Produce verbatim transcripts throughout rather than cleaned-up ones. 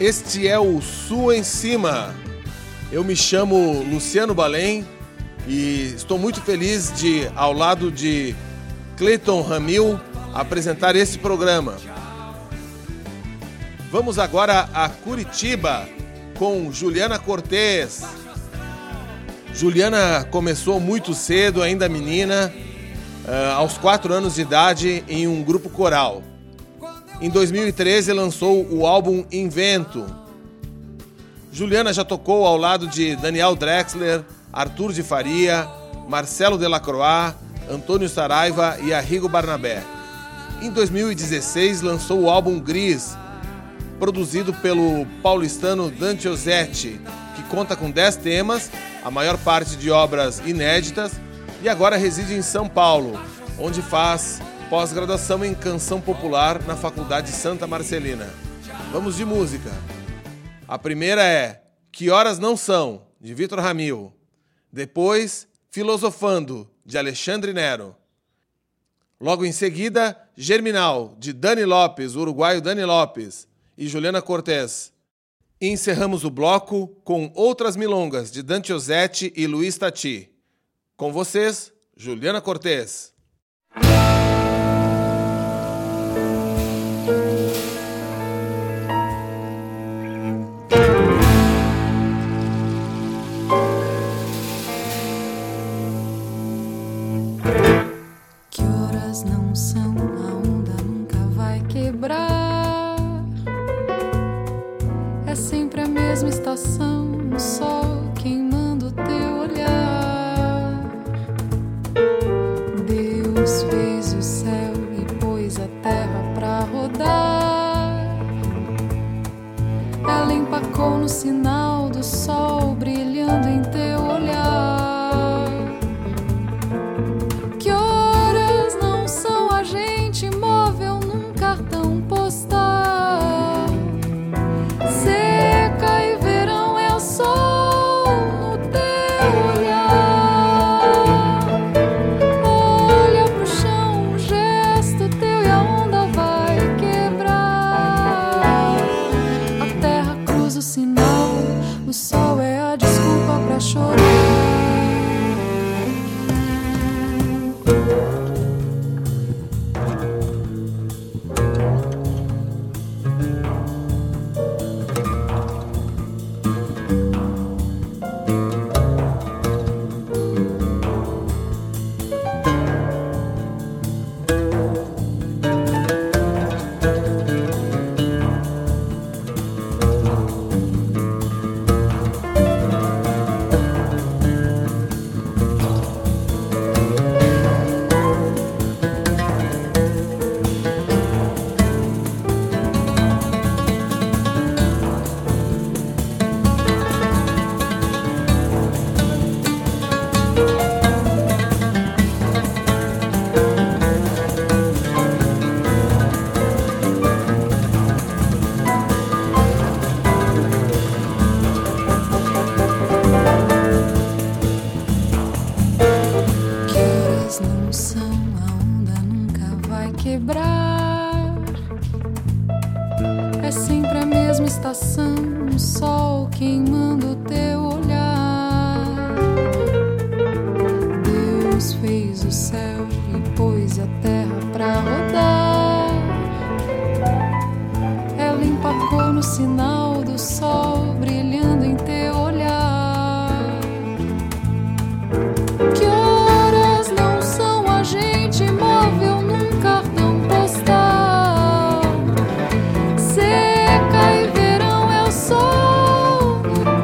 Este é o Sul em Cima. Eu me chamo Luciano Balém e estou muito feliz de, ao lado de Cleiton Ramil, apresentar esse programa. Vamos agora a Curitiba com Juliana Cortez. Juliana começou muito cedo, ainda menina, aos quatro anos de idade, em um grupo coral. Em dois mil e treze lançou o álbum Invento. Juliana já tocou ao lado de Daniel Drexler, Arthur de Faria, Marcelo Delacroix, Antônio Saraiva e Arrigo Barnabé. Em dois mil e dezesseis lançou o álbum Gris, produzido pelo paulistano Dante Ozzetti, que conta com dez temas, a maior parte de obras inéditas, e agora reside em São Paulo, onde faz pós-graduação em canção popular na Faculdade Santa Marcelina. Vamos de música. A primeira é Que Horas Não São, de Vitor Ramil. Depois, Filosofando, de Alexandre Nero. Logo em seguida, Germinal, de Dani Lopes, o uruguaio Dani Lopes, e Juliana Cortez. E encerramos o bloco com Outras Milongas, de Dante Ozzetti e Luiz Tati. Com vocês, Juliana Cortez. Que horas não são, a onda nunca vai quebrar. É sempre a mesma estação, o sol queimando o teu olhar. Deus fez o céu e pôs a terra pra rodar. Ela empacou no sinal do sol brilhando em teu olhar. Que horas não são, a gente móvel num cartão postal. Seca e verão é o sol no teu olhar. Olha pro chão, um gesto teu e a onda vai quebrar. A terra cruza o sinal, o sol é a desculpa pra chorar. Seca e verão é o sol no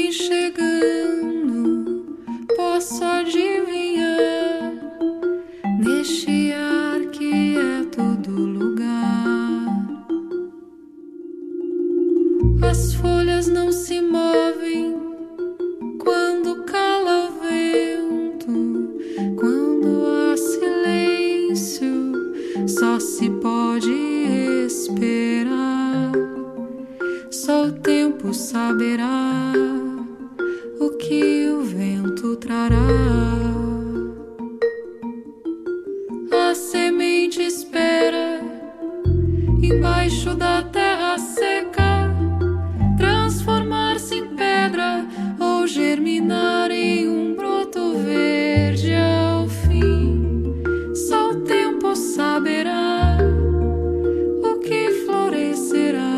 vem chegando, posso adivinhar, neste ar que é todo lugar. As folhas não se movem quando cala o vento, quando há silêncio, só se pode esperar. Só o tempo saberá o que o vento trará. A semente espera embaixo da terra seca, transformar-se em pedra ou germinar em um broto verde ao fim. Só o tempo saberá o que florescerá.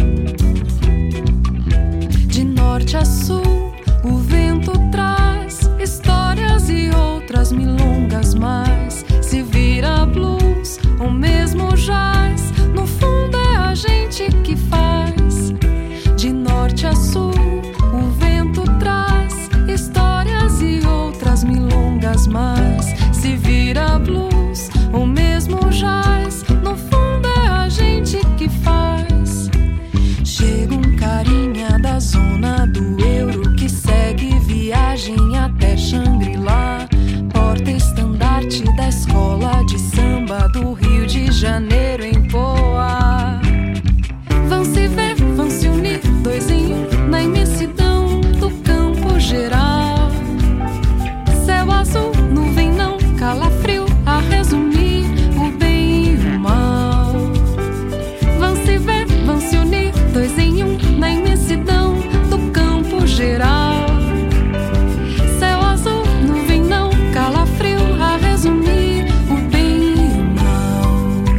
norte a sul, o vento traz gente que faz. De norte a sul, o vento traz histórias e outras milongas mais. Se vira blues ou mesmo jazz, no fundo é a gente que faz. Chega um carinha da zona do euro que segue viagem até Xangri-Lá, porta-estandarte da escola de samba do Rio de Janeiro em Poá. Vão se ver, vão se unir, dois em um, na imensidão do campo geral. Céu azul, nuvem não, calafrio, a resumir o bem e o mal. Vão se ver, vão se unir, dois em um, na imensidão do campo geral. Céu azul, nuvem não, calafrio, a resumir o bem e o mal.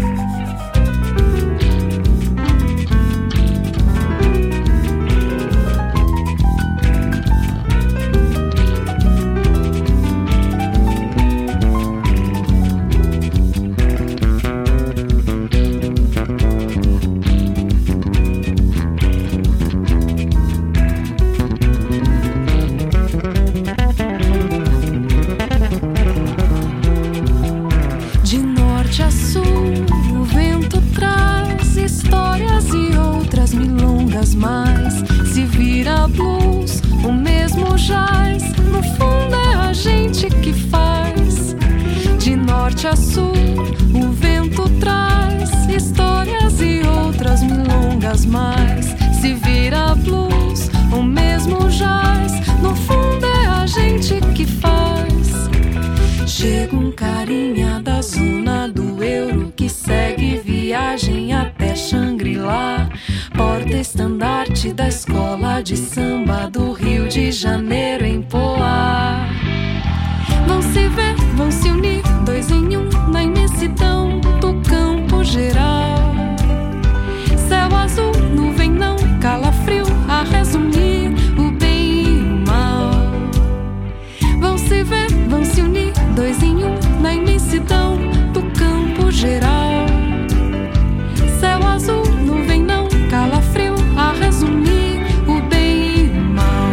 De norte a sul, o vento traz histórias e outras milongas mais. Se vira blues, o mesmo jazz, no fundo é a gente que faz. De norte a sul, o vento traz histórias e outras milongas mais. Se vira blues, o mesmo jazz, no fundo é a gente que faz. Chega um carinha da zona do euro que segue viagem até Xangri-Lá, porta-estandarte da escola de samba do Rio de Janeiro em Poá. Vão se ver, vão se unir, dois em um, na imensidão do campo geral. Céu azul, nuvem não, calafrio, a resumir o bem e o mal. Vão se ver, vão se unir, dois em um, na imensidão do campo geral. Céu azul, nuvem não, calafrio, a resumir o bem e o mal.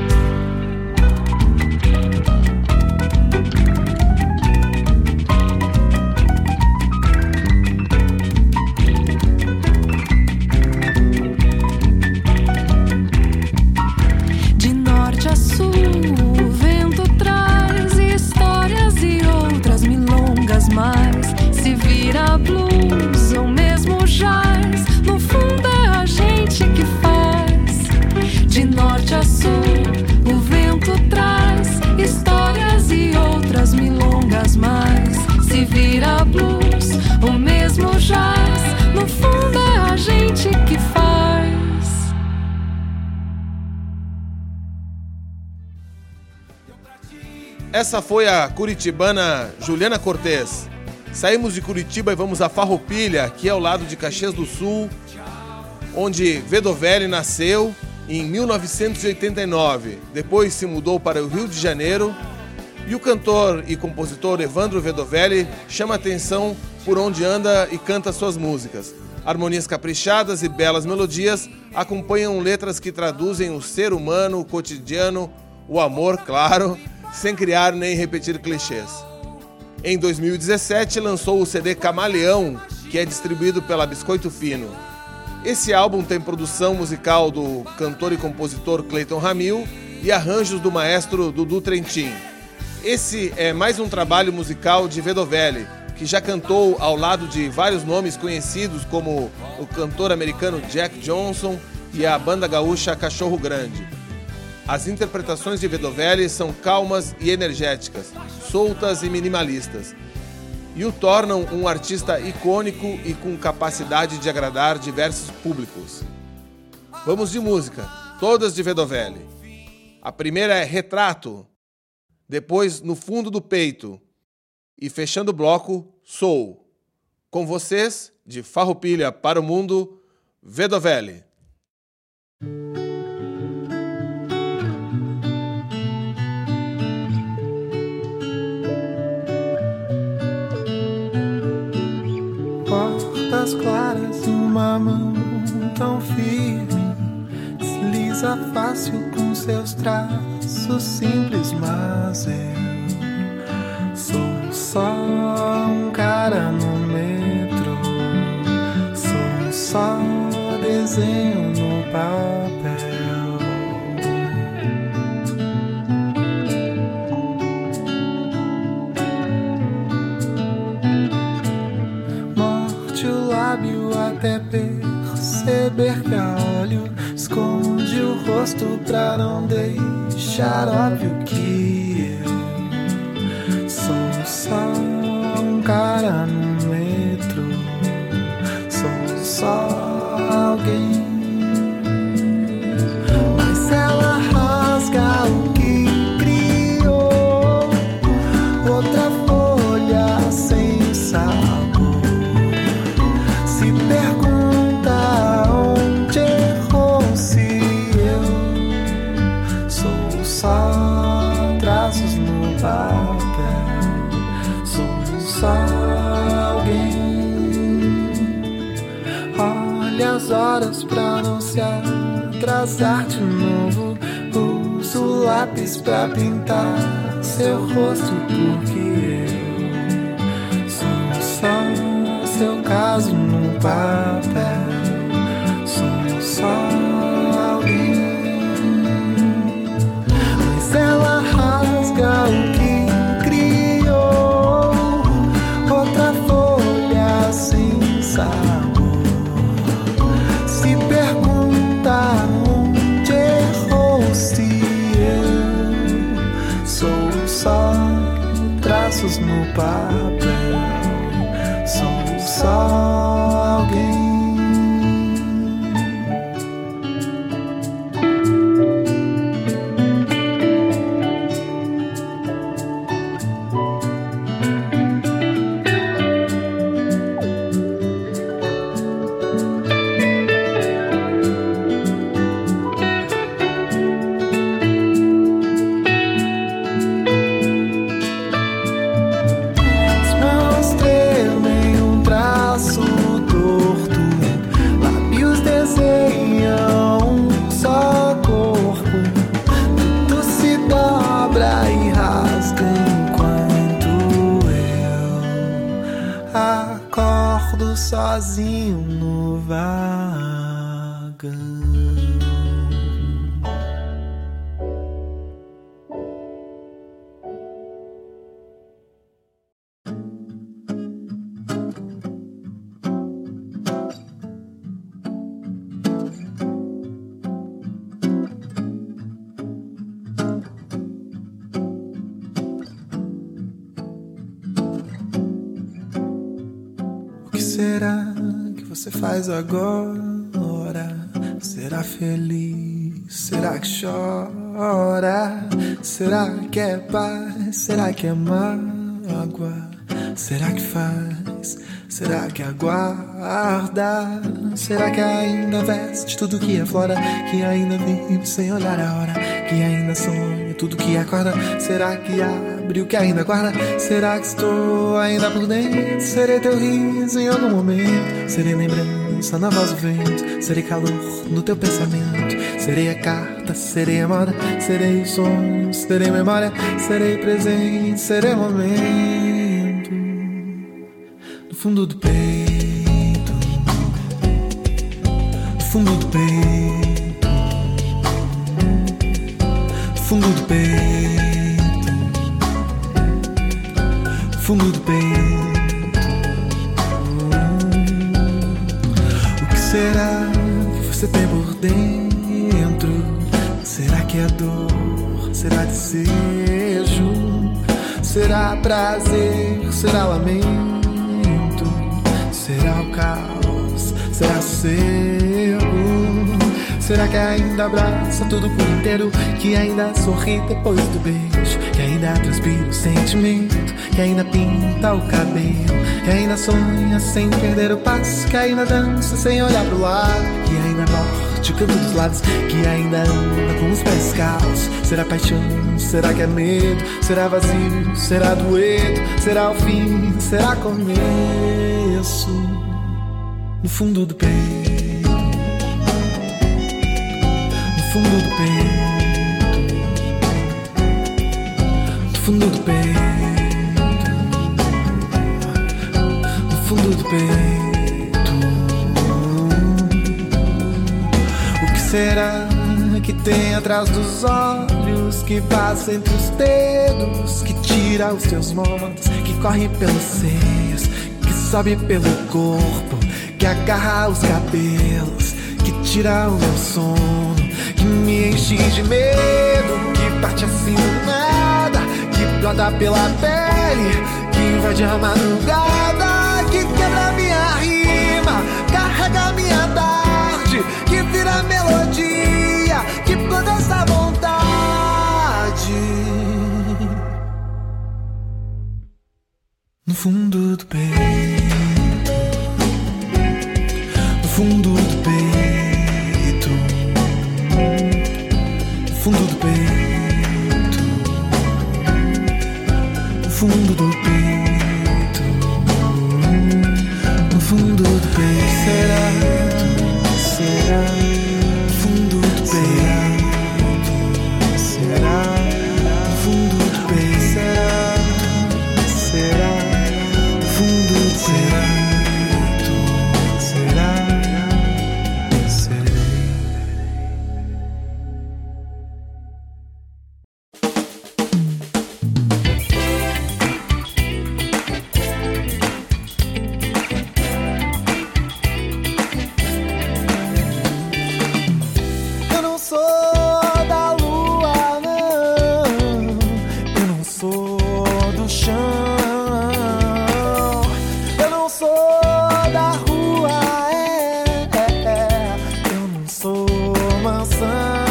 De norte a sul, o vento traz histórias e outras milongas mais. Se vira blues ou mesmo jazz, no fundo é a gente que faz. De norte a sul, o vento traz histórias e outras milongas mais. Se vira blues ou mesmo jazz, no fundo é a gente que faz. Essa foi a curitibana Juliana Cortez. Saímos de Curitiba e vamos a Farroupilha, que é ao lado de Caxias do Sul, onde Vedovelli nasceu em mil novecentos e oitenta e nove. Depois se mudou para o Rio de Janeiro e o cantor e compositor Evandro Vedovelli chama atenção por onde anda e canta suas músicas. Harmonias caprichadas e belas melodias acompanham letras que traduzem o ser humano, o cotidiano, o amor, claro, sem criar nem repetir clichês. Em dois mil e dezessete, lançou o C D Camaleão, que é distribuído pela Biscoito Fino. Esse álbum tem produção musical do cantor e compositor Cleiton Ramil e arranjos do maestro Dudu Trentin. Esse é mais um trabalho musical de Vedovelli, que já cantou ao lado de vários nomes conhecidos como o cantor americano Jack Johnson e a banda gaúcha Cachorro Grande. As interpretações de Vedovelli são calmas e energéticas, soltas e minimalistas, e o tornam um artista icônico e com capacidade de agradar diversos públicos. Vamos de música, todas de Vedovelli. A primeira é Retrato, depois No Fundo do Peito e fechando o bloco, Sou. Com vocês, de Farroupilha para o Mundo, Vedovelli. Portas claras, uma mão coisa fácil com seus traços simples, mas eu sou só um cara no metro, sou só desenho no papel. Morte o lábio até perceber que há óleo, esconde o rosto pra não deixar óbvio que eu sou só um cara no metro, sou só alguém. Mas ela rasga o que criou, outra folha sem sabor. Se pergunta onde errou, se eu sou só traços no papel, sou só alguém. Olha as horas pra não se atrasar de novo, uso lápis pra pintar seu rosto, porque eu sou só seu caso no papel, sou só alguém. Mas ela rasga o que criou, outra folha sem sabor. Se pergunta onde errou, se eu sou só traços no papel, sou só alguém. Sozinho no vagão. Será que você faz agora? Será feliz? Será que chora? Será que é paz? Será que é mágoa? Será que faz? Será que aguarda? Será que ainda veste tudo que é flora? Que ainda vive sem olhar a hora? Que ainda sonha tudo que acorda? Será que abre o que ainda guarda? Será que estou ainda por dentro? Serei teu riso em algum momento, serei lembrança na voz do vento, serei calor no teu pensamento, serei a carta, serei a moda, serei o sonho, serei memória, serei presente, serei momento. No fundo do peito, no fundo do peito, no fundo do peito, no fundo do peito. O que será que você tem por dentro? Será que é dor? Será desejo? Será prazer? Será lamento? Será o caos? Será sossego? Será que ainda abraça tudo por inteiro? Que ainda sorri depois do beijo? Que ainda transpira o sentimento? Que ainda pinta o cabelo? Que ainda sonha sem perder o passo? Que ainda dança sem olhar pro lado? Que ainda morde o canto dos lábios? Que ainda anda com os pés descalços? Será paixão? Será que é medo? Será vazio? Será doendo? Será o fim? Será começo? No fundo do peito, no fundo do peito, no fundo do peito, no fundo do peito. O que será que tem atrás dos olhos, que passa entre os dedos, que tira os teus modos, que corre pelos seios, que sobe pelo corpo, que agarra os cabelos, que tira o meu sono, que me enche de medo, que parte assim do nada, que brota pela pele, que invade a madrugada, que quebra minha rima, carrega minha tarde, que vira melodia, que planta essa vontade no fundo do peito, no fundo do peito, no fundo do peito, no fundo do peito, no fundo do peito. Será? Será? No fundo do peito. Será? No fundo do peito. Será? Será? No fundo do peito. Será? Serei. Eu não sou da lua, não. Eu não sou do chão. Eu não sou da rua, é, é, é. Eu não sou mansão.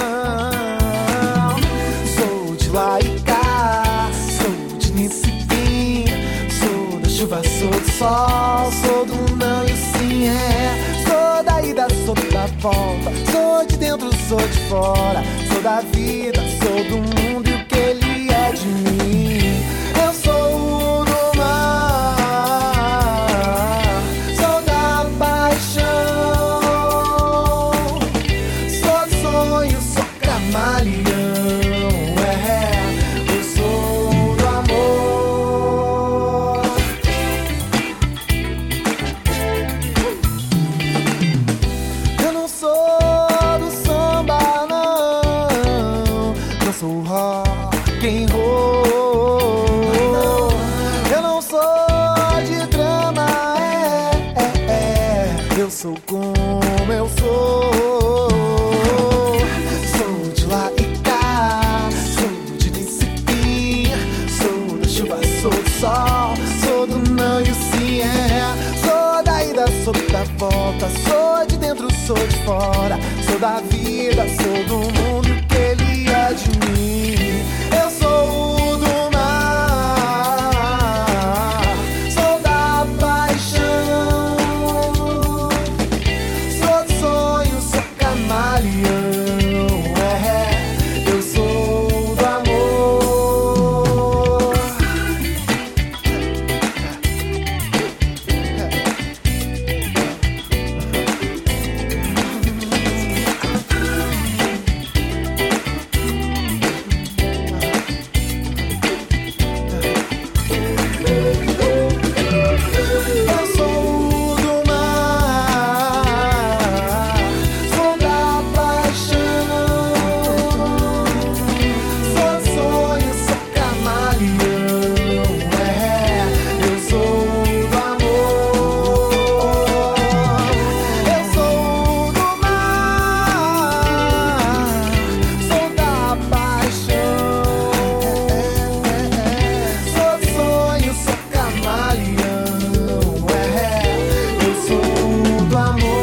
Sou de lá e cá, sou de início e fim. Sou da chuva, sou do sol, sou do não e o sim, é. Sou da ida, sou da volta, sou de dentro, sou de fora, sou da vida, sou do mundo e o que ele é de mim. Eu sou o do mar, sou da paixão, sou do sonho, sou camaleão, é, eu sou do amor. Eu não sou do samba, não. Não sou rock and roll. Eu não sou de drama, é, é, é. Eu sou como eu sou. Sou de lá e cá, sou de início e fim. Sou da chuva, sou do sol, sou do não e o sim, é. Sou da ida, sou da volta, sou de dentro, sou de fora, sou da vida, sou do mundo e o que ele é de mim. Eu sou o do mar, sou da paixão, sou do sonho, sou camaleão, é, eu sou do amor. Eu sou do mar, sou da paixão, sou do sonho, sou camaleão, é, eu sou do amor. Eu sou do mar, sou da paixão, sou do sonho, sou camaleão, é, eu sou do amor.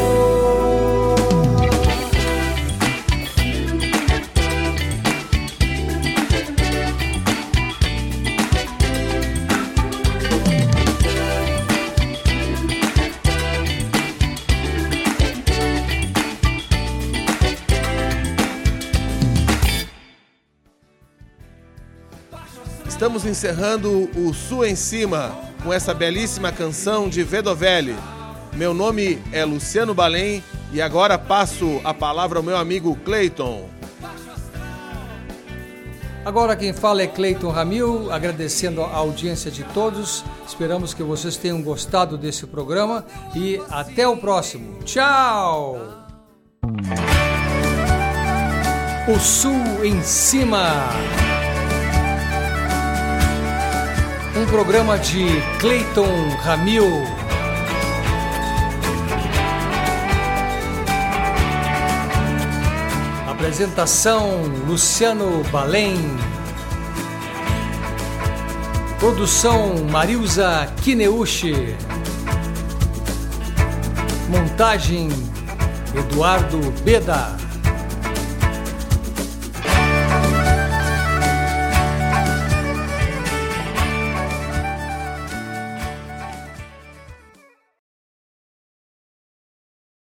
Estamos encerrando o Sul em Cima com essa belíssima canção de Vedovelli. Meu nome é Luciano Balém e agora passo a palavra ao meu amigo Cleiton. Agora quem fala é Cleiton Ramil, agradecendo a audiência de todos. Esperamos que vocês tenham gostado desse programa e até o próximo. Tchau! O Sul em Cima. Um programa de Cleiton Ramil. Apresentação Luciano Balém. Produção Marilza Kineuchi. Montagem Eduardo Beda.